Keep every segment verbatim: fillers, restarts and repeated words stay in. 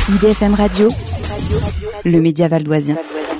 I D F M Radio, le média valdoisien.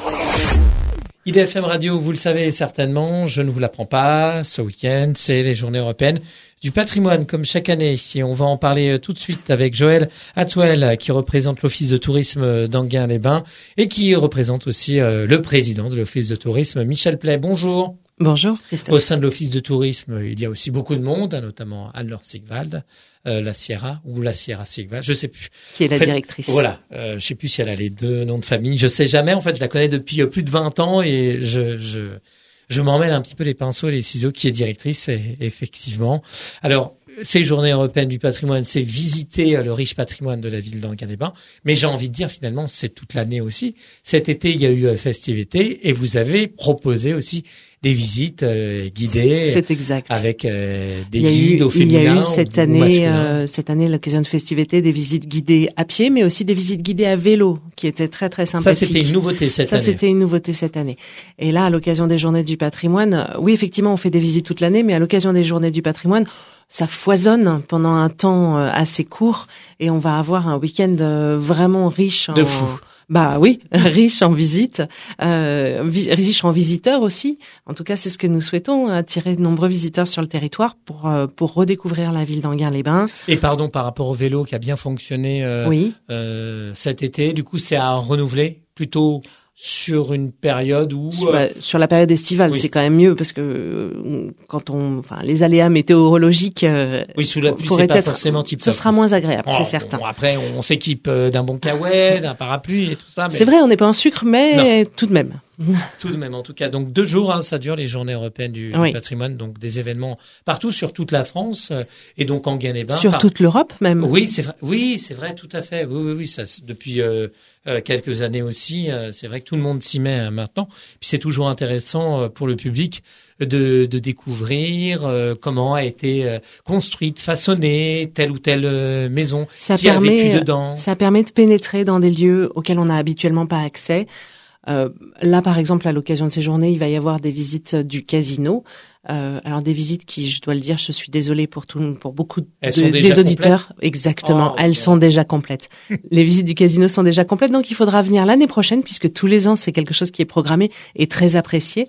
I D F M Radio, vous le savez certainement, je ne vous l'apprends pas, ce week-end, c'est les journées européennes du patrimoine, comme chaque année. Et on va en parler tout de suite avec Joël Atwell, qui représente l'Office de tourisme d'Enghien-les-Bains et qui représente aussi euh, le président de l'Office de tourisme, Michel Play. Bonjour. Bonjour, Christophe. Au sein de l'Office de tourisme, il y a aussi beaucoup de monde, notamment Anne-Laure Sigwald, euh, la Sierra, ou la Sierra Sigwald, je sais plus. Qui est la en fait, directrice. Voilà, euh, je sais plus si elle a les deux noms de famille, je sais jamais, en fait, je la connais depuis euh, plus de vingt ans et je, je, je m'en mêle un petit peu les pinceaux et les ciseaux, qui est directrice, et, effectivement. Alors, ces journées européennes du patrimoine, c'est visiter le riche patrimoine de la ville d'Enghien-les-Bains. Mais j'ai envie de dire, finalement, c'est toute l'année aussi. Cet été, il y a eu festivité et vous avez proposé aussi des visites euh, guidées. C'est exact. Avec euh, des il guides eu, au féminin. Il y a eu cette ou année, euh, cette année, l'occasion de festivité, des visites guidées à pied, mais aussi des visites guidées à vélo, qui étaient très, très sympathiques. Ça, c'était une nouveauté cette Ça, année. Ça, c'était une nouveauté cette année. Et là, à l'occasion des journées du patrimoine, oui, effectivement, on fait des visites toute l'année, mais à l'occasion des journées du patrimoine, ça foisonne pendant un temps assez court et on va avoir un week-end vraiment riche. De en... fou. Bah oui, riche en visites, euh, vi- riche en visiteurs aussi. En tout cas, c'est ce que nous souhaitons, attirer de nombreux visiteurs sur le territoire pour euh, pour redécouvrir la ville d'Enghien-les-Bains. Et pardon, par rapport au vélo qui a bien fonctionné euh, oui. euh, cet été, du coup, c'est à renouveler plutôt sur une période où euh... bah, sur la période estivale, oui. C'est quand même mieux parce que euh, quand on, enfin, les aléas météorologiques, euh, oui, sous la pluie, c'est pas être, forcément type. Ce sera moins agréable, oh, c'est certain. Bon, après, on s'équipe d'un bon caouet, d'un parapluie et tout ça. Mais... C'est vrai, on n'est pas en sucre, mais non. Tout de même. Tout de même, en tout cas. Donc, deux jours, hein, ça dure les journées européennes du, oui. du patrimoine. Donc, des événements partout sur toute la France euh, et donc Enghien-les-Bains. Sur par... toute l'Europe, même. Oui, c'est vrai. Oui, c'est vrai, tout à fait. Oui, oui, oui. Ça, depuis euh, euh, quelques années aussi, euh, c'est vrai que tout le monde s'y met euh, maintenant. Puis, c'est toujours intéressant euh, pour le public de, de découvrir euh, comment a été euh, construite, façonnée telle ou telle euh, maison, ça qui permet, a vécu dedans. Ça permet de pénétrer dans des lieux auxquels on n'a habituellement pas accès. Euh, là, par exemple, à l'occasion de ces journées, il va y avoir des visites du casino. Euh, alors des visites qui, je dois le dire, je suis désolée pour tout, pour beaucoup de, des auditeurs. Complètes Exactement, oh, elles okay. sont déjà complètes. Les visites du casino sont déjà complètes, donc il faudra venir l'année prochaine, puisque tous les ans c'est quelque chose qui est programmé et très apprécié.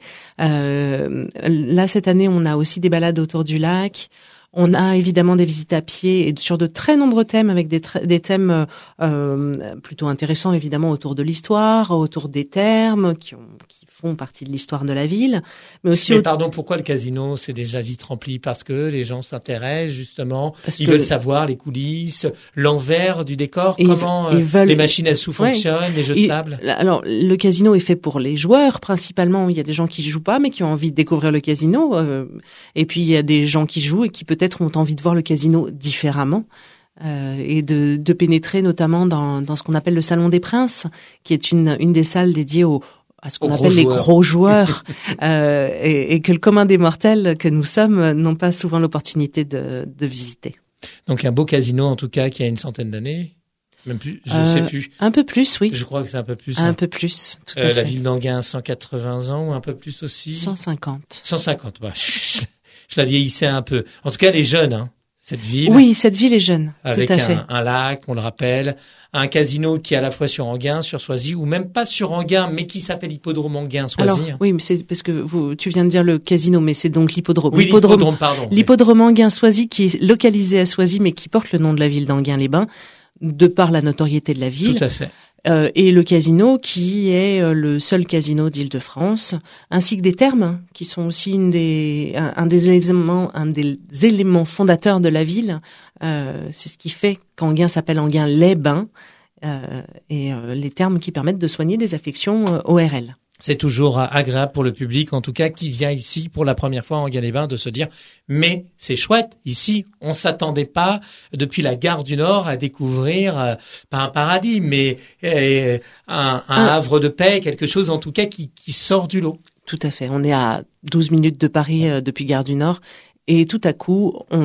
Euh, là, cette année, on a aussi des balades autour du lac. On a évidemment des visites à pied et sur de très nombreux thèmes, avec des, tra- des thèmes euh, plutôt intéressants évidemment autour de l'histoire, autour des termes qui, ont, qui font partie de l'histoire de la ville, mais aussi. Mais au... pardon, pourquoi le casino c'est déjà vite rempli? Parce que les gens s'intéressent justement, Parce ils que... veulent savoir les coulisses, l'envers du décor, ils comment ils euh, veulent... les machines à sous fonctionnent, ouais. les jeux de et, table. Alors le casino est fait pour les joueurs principalement. Il y a des gens qui jouent pas mais qui ont envie de découvrir le casino, euh, et puis il y a des gens qui jouent et qui peut-être ont envie de voir le casino différemment euh, et de, de pénétrer notamment dans, dans ce qu'on appelle le Salon des Princes, qui est une, une des salles dédiées aux à ce qu'on aux appelle gros les joueurs. gros joueurs euh, et, et que le commun des mortels que nous sommes n'ont pas souvent l'opportunité de, de visiter. Donc un beau casino en tout cas qui a une centaine d'années. Même plus, je euh, sais plus. Un peu plus, oui. Je crois que c'est un peu plus. Un hein. peu plus, tout euh, à fait. La ville d'Enghien, cent quatre-vingts ans ou un peu plus aussi. cent cinquante. cent cinquante. Bah, je, je la vieillissais un peu. En tout cas, elle est jeune, hein, cette ville. Oui, cette ville est jeune. Avec tout à un, fait. un lac, on le rappelle, un casino qui est à la fois sur Enghien, sur Soisy, ou même pas sur Enghien, mais qui s'appelle Hippodrome Enghien-Soisy. Alors, oui, mais c'est parce que vous, tu viens de dire le casino, mais c'est donc l'hippodrome. Oui, l'hippodrome, l'hippodrome pardon. L'hippodrome Enghien-Soisy qui est localisé à Soisy, mais qui porte le nom de la ville d'Enghien-les-Bains, de par la notoriété de la ville. Tout à fait. Euh, et le casino qui est euh, le seul casino d'Île-de-France, ainsi que des thermes qui sont aussi une des, un, un des éléments, un des éléments fondateurs de la ville. Euh, c'est ce qui fait qu'Enghien s'appelle Enghien-les-Bains, euh, et euh, les thermes qui permettent de soigner des affections euh, O R L. C'est toujours agréable pour le public, en tout cas, qui vient ici pour la première fois en Enghien-les-Bains, de se dire « Mais c'est chouette, ici, on s'attendait pas, depuis la gare du Nord, à découvrir, euh, pas un paradis, mais euh, un, un ah. havre de paix, quelque chose en tout cas qui, qui sort du lot. » Tout à fait. On est à douze minutes de Paris euh, depuis gare du Nord, et tout à coup, on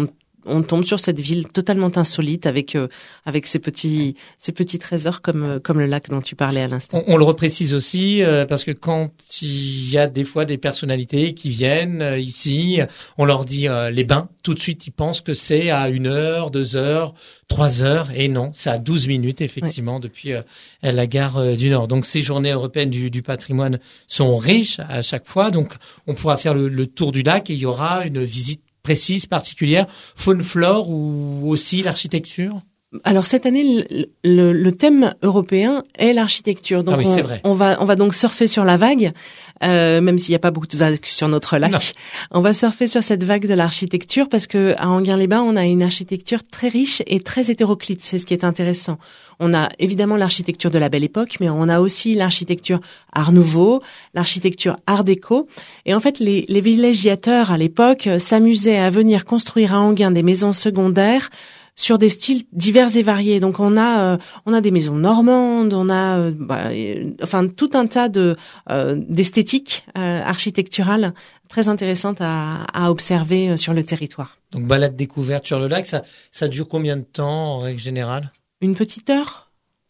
on tombe sur cette ville totalement insolite avec euh, avec ces petits ces petits trésors comme euh, comme le lac dont tu parlais à l'instant. On, on le reprécise aussi euh, parce que quand il y a des fois des personnalités qui viennent euh, ici, on leur dit euh, les bains, tout de suite ils pensent que c'est à une heure, deux heures, trois heures, et non, c'est à douze minutes effectivement, oui. depuis euh, la gare euh, du Nord. Donc ces journées européennes du, du patrimoine sont riches à chaque fois, donc on pourra faire le, le tour du lac et il y aura une visite précise, particulière, faune, flore ou aussi l'architecture? Alors cette année, le, le, le thème européen est l'architecture. Donc ah oui, on, c'est vrai. on va on va donc surfer sur la vague, euh, même s'il n'y a pas beaucoup de vagues sur notre lac. Non. On va surfer sur cette vague de l'architecture parce que à Enghien-les-Bains, on a une architecture très riche et très hétéroclite. C'est ce qui est intéressant. On a évidemment l'architecture de la Belle Époque, mais on a aussi l'architecture Art Nouveau, l'architecture Art Déco. Et en fait, les, les villégiateurs à l'époque s'amusaient à venir construire à Enghien des maisons secondaires sur des styles divers et variés. Donc on a euh, on a des maisons normandes, on a euh, bah, euh, enfin tout un tas de euh, d'esthétiques euh, architecturales très intéressantes à, à observer euh, sur le territoire. Donc balade découverte sur le lac, ça ça dure combien de temps en règle générale? Une petite heure.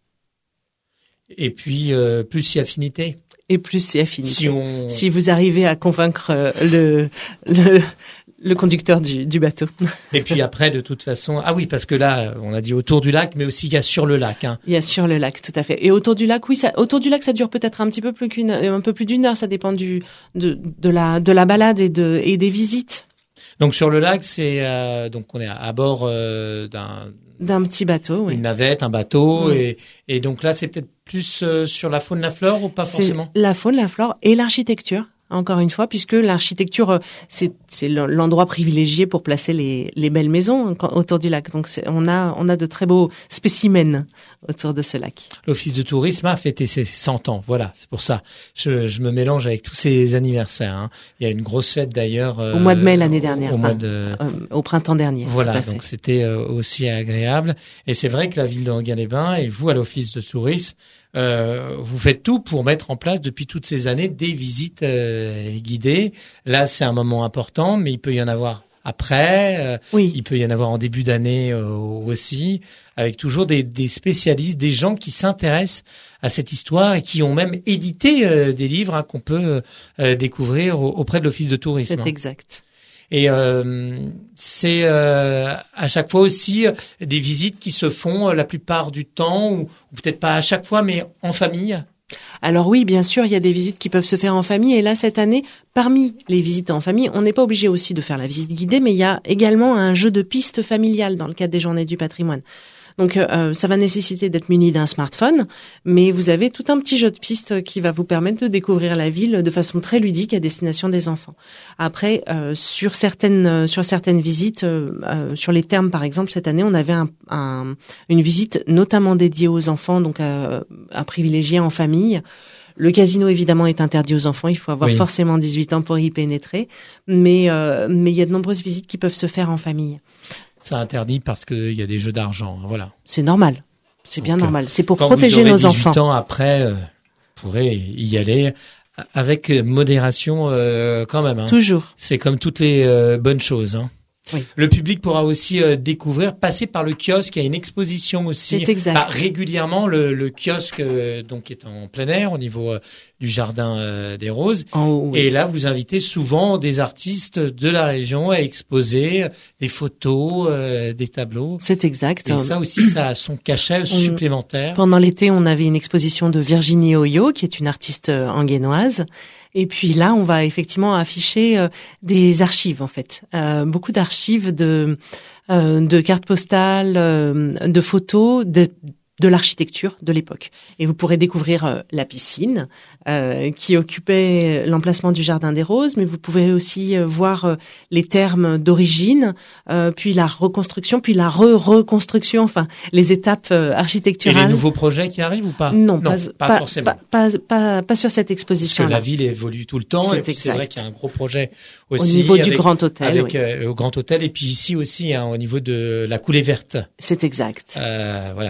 Et puis euh, plus si affinité. Et plus si affinité. Si on si vous arrivez à convaincre euh, le le le conducteur du, du bateau. Et puis après, de toute façon, ah oui, parce que là, on a dit autour du lac, mais aussi il y a sur le lac. Hein. Il y a sur le lac, tout à fait. Et autour du lac, oui, ça, autour du lac, ça dure peut-être un petit peu plus qu'une, un peu plus d'une heure. Ça dépend du de, de la de la balade et de et des visites. Donc sur le lac, c'est euh, donc on est à, à bord euh, d'un d'un petit bateau, oui. Une navette, un bateau, oui. et et donc là, c'est peut-être plus euh, sur la faune, la flore ou pas c'est forcément? La faune, la flore et l'architecture. Encore une fois, puisque l'architecture, c'est, c'est l'endroit privilégié pour placer les, les belles maisons autour du lac. Donc, c'est, on a, on a de très beaux spécimens autour de ce lac. L'Office de tourisme a fêté ses cent ans. Voilà, c'est pour ça. Je, je me mélange avec tous ces anniversaires. Hein. Il y a une grosse fête d'ailleurs. Euh, au mois de mai l'année dernière. Au, au, enfin, mois de... euh, au printemps dernier. Voilà, tout à fait. donc c'était euh, aussi agréable. Et c'est vrai que la ville d'Enghien-les-Bains et vous à l'Office de tourisme, Euh, vous faites tout pour mettre en place depuis toutes ces années des visites euh, guidées. Là, c'est un moment important, mais il peut y en avoir après. Euh, oui. Il peut y en avoir en début d'année euh, aussi, avec toujours des, des spécialistes, des gens qui s'intéressent à cette histoire et qui ont même édité euh, des livres hein, qu'on peut euh, découvrir auprès de l'Office de tourisme. C'est exact. Et euh, c'est euh, à chaque fois aussi des visites qui se font euh, la plupart du temps, ou, ou peut-être pas à chaque fois, mais en famille. Alors oui, bien sûr, il y a des visites qui peuvent se faire en famille. Et là, cette année, parmi les visites en famille, on n'est pas obligé aussi de faire la visite guidée, mais il y a également un jeu de pistes familiales dans le cadre des Journées du patrimoine. Donc, euh, ça va nécessiter d'être muni d'un smartphone, mais vous avez tout un petit jeu de pistes qui va vous permettre de découvrir la ville de façon très ludique à destination des enfants. Après, euh, sur certaines sur certaines visites, euh, euh, sur les thermes par exemple, cette année, on avait un, un, une visite notamment dédiée aux enfants, donc à, à privilégier en famille. Le casino, évidemment, est interdit aux enfants. Il faut avoir oui. forcément dix-huit ans pour y pénétrer. Mais, euh, mais il y a de nombreuses visites qui peuvent se faire en famille. C'est interdit parce qu'il y a des jeux d'argent. Voilà. C'est normal. C'est bien Donc, normal. C'est pour quand protéger vous aurez nos dix-huit enfants. Ans après, euh, vous pourrez y aller avec modération euh, quand même. Hein. Toujours. C'est comme toutes les euh, bonnes choses. Hein. Oui. Le public pourra aussi euh, découvrir, passer par le kiosque. Il y a une exposition aussi. C'est exact. Bah, régulièrement, le, le kiosque euh, donc est en plein air au niveau euh, du jardin euh, des Roses. Oh, oui. Et là, vous invitez souvent des artistes de la région à exposer des photos, euh, des tableaux. C'est exact. Et ça aussi, ça a son cachet supplémentaire. Pendant l'été, on avait une exposition de Virginie Oyo, qui est une artiste anguennoise. Et puis là, on va effectivement afficher euh, des archives, en fait. Euh, beaucoup d'archives de, euh, de cartes postales, euh, de photos, de, de l'architecture de l'époque. Et vous pourrez découvrir euh, la piscine euh, qui occupait l'emplacement du Jardin des Roses, mais vous pouvez aussi euh, voir euh, les thermes d'origine, euh, puis la reconstruction, puis la re-reconstruction, enfin les étapes euh, architecturales. Et les nouveaux projets qui arrivent ou pas? Non, non pas, pas, pas forcément. Pas, pas, pas, pas sur cette exposition. Parce que la ville évolue tout le temps, c'est et puis c'est vrai qu'il y a un gros projet aussi. Au niveau avec, du Grand Hôtel. Avec oui. euh, au Grand Hôtel, et puis ici aussi, hein, au niveau de la coulée verte. C'est exact. Euh, voilà.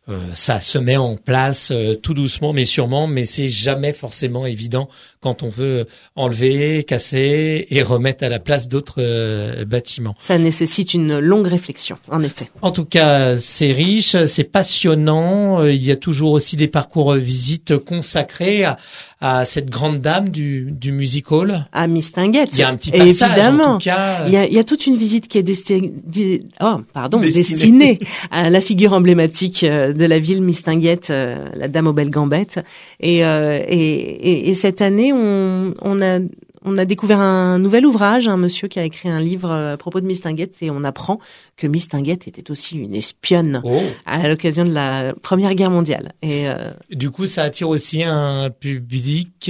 euh, ça se met en place euh, tout doucement, mais sûrement. Mais c'est jamais forcément évident quand on veut enlever, casser et remettre à la place d'autres euh, bâtiments. Ça nécessite une longue réflexion, en effet. En tout cas, c'est riche, c'est passionnant. Il y a toujours aussi des parcours visites consacrés à, à cette grande dame du, du music hall. À Mistinguett. Il y a un petit passage, évidemment. en tout cas. Il y a, il y a toute une visite qui est destinée, oh, pardon, Destinée. destinée à la figure emblématique de la ville, Mistinguett, la dame aux belles gambettes. Et, euh, et, et, et cette année, on, on a On a découvert un nouvel ouvrage, un monsieur qui a écrit un livre à propos de Mistinguett, et on apprend que Mistinguett était aussi une espionne oh. à l'occasion de la Première Guerre mondiale. Et euh... du coup, ça attire aussi un public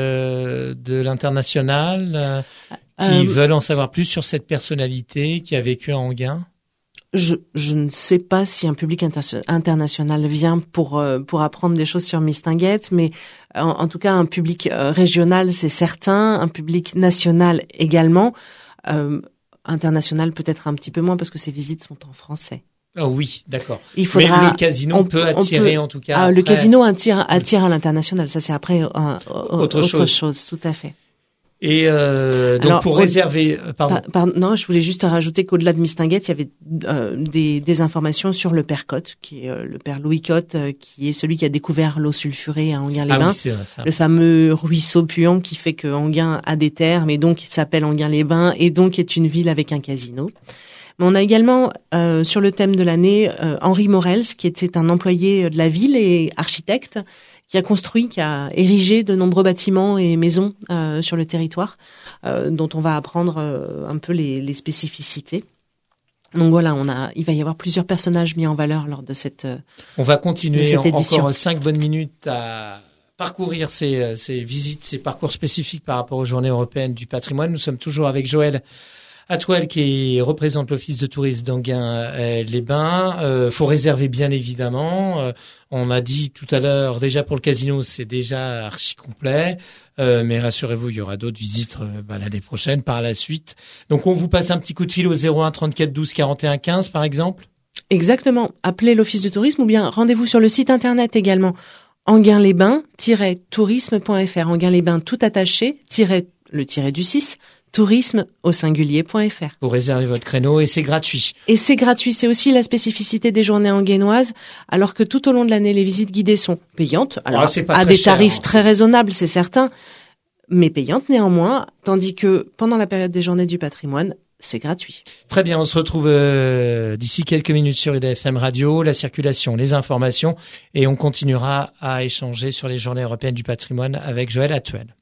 euh, de l'international euh, qui euh, veulent en savoir plus sur cette personnalité qui a vécu à Enghien. Je, je ne sais pas si un public inter- international vient pour euh, pour apprendre des choses sur Mistinguett, mais en, en tout cas un public euh, régional, c'est certain, un public national également, euh, international peut-être un petit peu moins parce que ces visites sont en français. Oh oui, d'accord. Il faudra, mais le casino on, peut attirer peut, en tout cas. Ah, après... Le casino attire attire à l'international, ça c'est après euh, autre, autre chose. chose, tout à fait. Et euh, donc Alors, pour réserver, pardon. Par, par, non, je voulais juste rajouter qu'au-delà de Mistinguett, il y avait euh, des, des informations sur le père Cotte, qui est euh, le père Louis Cotte, euh, qui est celui qui a découvert l'eau sulfurée à Enghien-les-Bains, ah oui, c'est vrai, ça. Le fameux ruisseau puant qui fait que Enghien a des terres, mais donc il s'appelle Enghien-les-Bains et donc est une ville avec un casino. Mais on a également euh, sur le thème de l'année euh, Henri Morels, qui était un employé de la ville et architecte, qui a construit, qui a érigé de nombreux bâtiments et maisons euh, sur le territoire, euh, dont on va apprendre euh, un peu les, les spécificités. Donc voilà, on a, il va y avoir plusieurs personnages mis en valeur lors de cette euh, On va continuer cette en, encore cinq bonnes minutes à parcourir ces, ces visites, ces parcours spécifiques par rapport aux Journées européennes du patrimoine. Nous sommes toujours avec Joël Atwell qui représente l'office de tourisme d'Enghien-les-Bains. Euh, faut réserver bien évidemment. Euh, on a dit tout à l'heure, déjà pour le casino, c'est déjà archi complet. Euh, mais rassurez-vous, il y aura d'autres visites euh, bah, l'année prochaine, par la suite. Donc on vous passe un petit coup de fil au zéro un trente-quatre douze quarante et un quinze par exemple. Exactement. Appelez l'office de tourisme ou bien rendez-vous sur le site internet également. Enghien-les-Bains tourisme point f r. Enghien-les-Bains tout attaché, tiret, le tiret du six, tourisme au singulier.fr. Pour réserver votre créneau et c'est gratuit. Et c'est gratuit, c'est aussi la spécificité des journées enguennoises, alors que tout au long de l'année, les visites guidées sont payantes, alors oh, à des cher, tarifs hein. très raisonnables, c'est certain, mais payantes néanmoins, tandis que pendant la période des journées du patrimoine, c'est gratuit. Très bien, on se retrouve euh, d'ici quelques minutes sur I D F M Radio, la circulation, les informations, et on continuera à échanger sur les journées européennes du patrimoine avec Joël Atwell.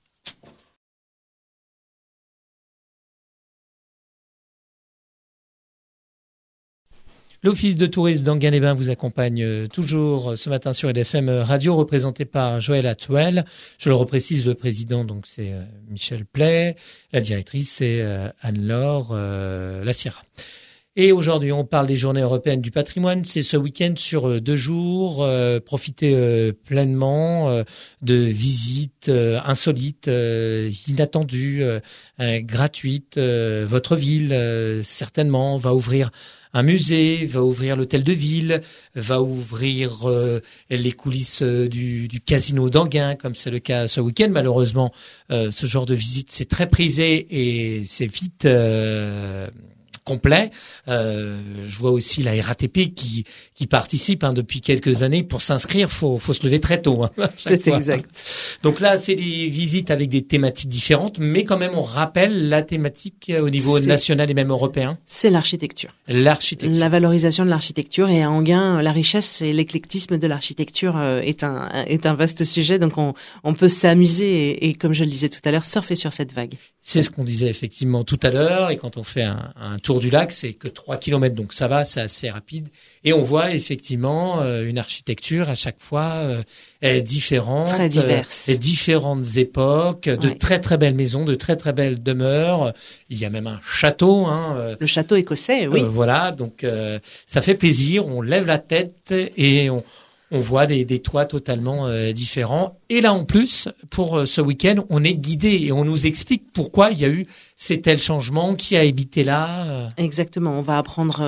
L'Office de tourisme d'Enghien-les-Bains vous accompagne euh, toujours ce matin sur I D F M Radio, représenté par Joël Atwell. Je le reprécise, le président, donc c'est euh, Michel Play. La directrice, c'est euh, Anne-Laure euh, Lassira. Et aujourd'hui, on parle des Journées européennes du patrimoine. C'est ce week-end sur euh, deux jours. Euh, profitez euh, pleinement euh, de visites euh, insolites, euh, inattendues, euh, euh, gratuites. Euh, votre ville, euh, certainement, va ouvrir un musée, va ouvrir l'hôtel de ville, va ouvrir euh, les coulisses euh, du, du casino d'Enghien, comme c'est le cas ce week-end. Malheureusement, euh, ce genre de visite, c'est très prisé et c'est vite euh, complet. Euh, je vois aussi la R A T P qui qui participe hein, depuis quelques années. Pour s'inscrire, faut faut se lever très tôt. Hein, c'est fois. Exact. Donc là, c'est des visites avec des thématiques différentes, mais quand même, on rappelle la thématique au niveau c'est, national et même européen. C'est l'architecture. L'architecture. La valorisation de l'architecture, et à Enghien, la richesse et l'éclectisme de l'architecture est un est un vaste sujet. Donc on on peut s'amuser et, et comme je le disais tout à l'heure, surfer sur cette vague. C'est ce qu'on disait effectivement tout à l'heure. Et quand on fait un, un tour du lac, c'est que trois kilomètres, donc ça va, c'est assez rapide. Et on voit effectivement euh, une architecture à chaque fois euh, différente, très diverse, euh, différentes époques, de ouais. très très belles maisons, de très très belles demeures. Il y a même un château. Hein, euh, Le château écossais, oui. Euh, voilà, donc euh, ça fait plaisir. On lève la tête et on On voit des, des toits totalement euh, différents. Et là, en plus, pour euh, ce week-end, on est guidé et on nous explique pourquoi il y a eu ces tels changements, qui a habité là. Euh. Exactement. On va apprendre euh,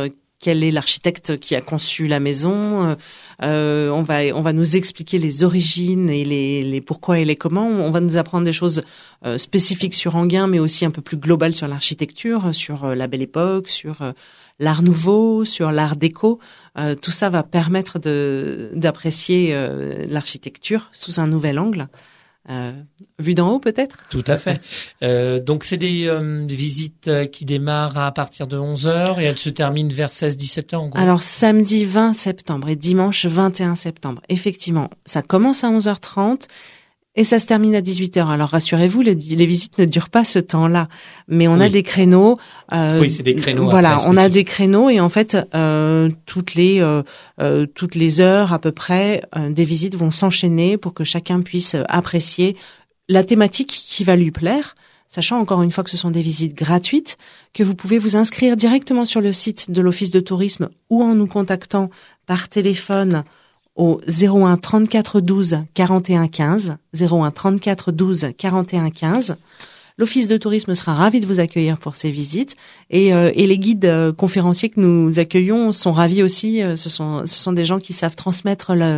quel est l'architecte qui a conçu la maison. Euh, on va on va nous expliquer les origines et les les pourquoi et les comment. On va nous apprendre des choses euh, spécifiques sur Enghien, mais aussi un peu plus globales sur l'architecture, sur euh, la Belle Époque, sur euh, l'art nouveau, sur l'art déco. Euh, tout ça va permettre de d'apprécier euh, l'architecture sous un nouvel angle. Euh, vue d'en haut peut-être. Tout à fait. Euh, donc c'est des, euh, des visites qui démarrent à partir de onze heures et elles se terminent vers seize dix-sept heures en gros. Alors samedi vingt septembre et dimanche vingt et un septembre. Effectivement, ça commence à onze heures trente et ça se termine à dix-huit heures. Alors rassurez-vous, les, les visites ne durent pas ce temps-là, mais on oui. a des créneaux. Euh, oui, c'est des créneaux. Voilà, après, on a des créneaux et en fait euh, toutes les euh, euh, toutes les heures à peu près, euh, des visites vont s'enchaîner pour que chacun puisse apprécier la thématique qui va lui plaire. Sachant encore une fois que ce sont des visites gratuites, que vous pouvez vous inscrire directement sur le site de l'Office de tourisme ou en nous contactant par téléphone au zéro un trente-quatre douze quarante et un quinze, zéro un trente-quatre douze quarante et un quinze. L'Office de tourisme sera ravi de vous accueillir pour ces visites et, euh, et les guides euh, conférenciers que nous accueillons sont ravis aussi. Euh, ce sont ce sont des gens qui savent transmettre le,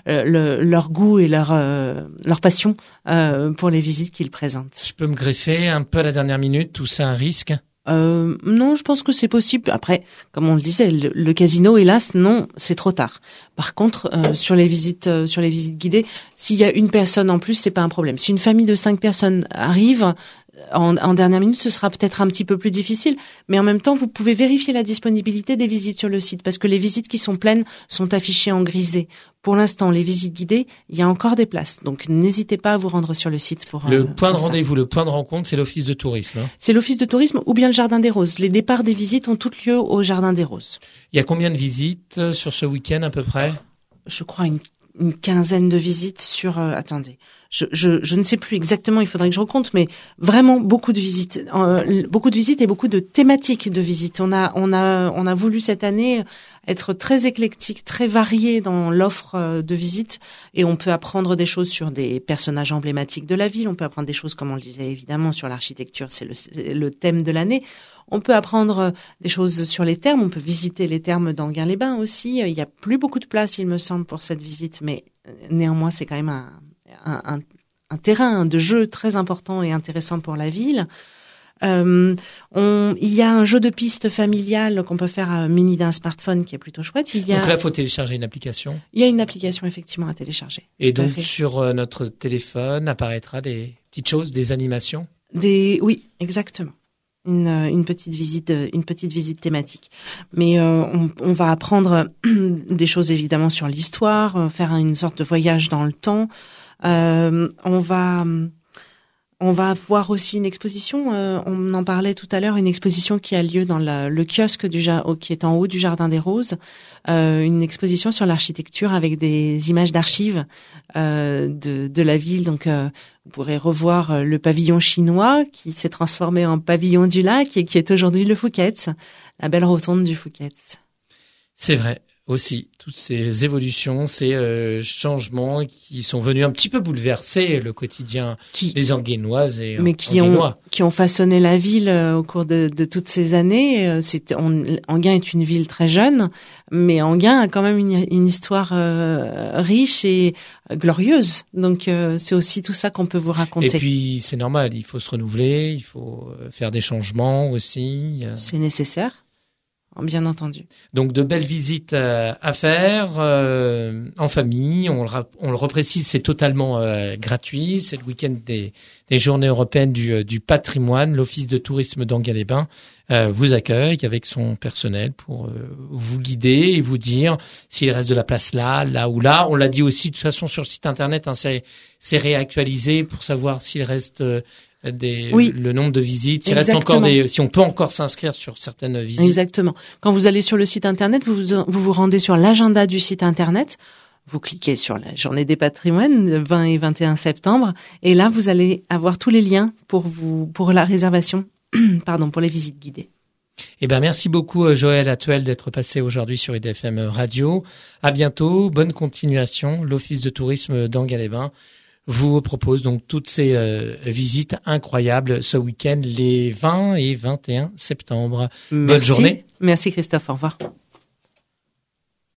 le, leur goût et leur euh, leur passion euh, pour les visites qu'ils présentent. Je peux me greffer un peu à la dernière minute, tout c'est un risque? Euh, non, je pense que c'est possible. Après, comme on le disait, le, le casino, hélas, non, c'est trop tard. Par contre, euh, sur les visites, euh, sur les visites guidées, s'il y a une personne en plus, c'est pas un problème. Si une famille de cinq personnes arrive en, en dernière minute, ce sera peut-être un petit peu plus difficile. Mais en même temps, vous pouvez vérifier la disponibilité des visites sur le site, parce que les visites qui sont pleines sont affichées en grisé. Pour l'instant, les visites guidées, il y a encore des places. Donc, n'hésitez pas à vous rendre sur le site pour Le euh, point pour de ça. rendez-vous, le point de rencontre, c'est l'Office de tourisme. Hein. C'est l'Office de tourisme ou bien le Jardin des Roses. Les départs des visites ont toutes lieu au Jardin des Roses. Il y a combien de visites sur ce week-end à peu près? Je crois une, une quinzaine de visites sur... Euh, attendez, je, je, je ne sais plus exactement, il faudrait que je recompte, mais vraiment beaucoup de visites. Euh, beaucoup de visites et beaucoup de thématiques de visites. On a, on a, on a voulu cette année être très éclectique, très varié dans l'offre de visites, et on peut apprendre des choses sur des personnages emblématiques de la ville, on peut apprendre des choses, comme on le disait évidemment, sur l'architecture, c'est le, le thème de l'année. On peut apprendre des choses sur les thermes, on peut visiter les thermes d'Enghien-les-Bains aussi. Il y a plus beaucoup de place, il me semble, pour cette visite, mais néanmoins, c'est quand même un, un, un, un terrain de jeu très important et intéressant pour la ville. Euh, on, il y a un jeu de piste familial qu'on peut faire à muni d'un smartphone qui est plutôt chouette. Il y a, donc là, il faut télécharger une application. Il y a une application effectivement à télécharger. Et donc sur euh, notre téléphone apparaîtra des petites choses, des animations. Des, oui, exactement. Une, une petite visite, une petite visite thématique. Mais euh, on, on va apprendre des choses évidemment sur l'histoire, faire une sorte de voyage dans le temps. Euh, on va On va voir aussi une exposition, euh, on en parlait tout à l'heure, une exposition qui a lieu dans la, le kiosque du, qui est en haut du Jardin des Roses, euh, une exposition sur l'architecture avec des images d'archives euh, de, de la ville. Donc, euh, vous pourrez revoir le pavillon chinois qui s'est transformé en pavillon du lac et qui est aujourd'hui le Fouquet's, la belle rotonde du Fouquet's. C'est vrai. Aussi, toutes ces évolutions, ces euh, changements qui sont venus un petit peu bouleverser le quotidien qui, des Enguennoises et mais qui ont qui ont façonné la ville euh, au cours de, de toutes ces années. Euh, c'est, on, Enghien est une ville très jeune, mais Enghien a quand même une, une histoire euh, riche et glorieuse. Donc euh, c'est aussi tout ça qu'on peut vous raconter. Et puis c'est normal, il faut se renouveler, il faut faire des changements aussi. C'est nécessaire. Bien entendu. Donc de belles visites euh, à faire euh, en famille. On le, on le reprécise, c'est totalement euh, gratuit. C'est le week-end des, des Journées européennes du, du patrimoine. L'Office de tourisme d'Enghien-les-Bains euh, vous accueille avec son personnel pour euh, vous guider et vous dire s'il reste de la place là, là ou là. On l'a dit aussi de toute façon sur le site internet. Hein, c'est, c'est réactualisé pour savoir s'il reste euh, Des, oui, le nombre de visites, s'il reste encore des, si on peut encore s'inscrire sur certaines visites. Exactement. Quand vous allez sur le site internet, vous vous, vous, vous rendez sur l'agenda du site internet, vous cliquez sur la journée des patrimoines, le vingt et vingt et un septembre, et là vous allez avoir tous les liens pour vous, pour la réservation, pardon, pour les visites guidées. Eh ben, merci beaucoup, Joël Atuel, d'être passé aujourd'hui sur I D F M Radio. À bientôt. Bonne continuation. L'Office de tourisme d'Enghien-les-Bains vous propose donc toutes ces euh, visites incroyables ce week-end, les vingt et vingt et un septembre. Merci. Bonne journée. Merci Christophe, au revoir.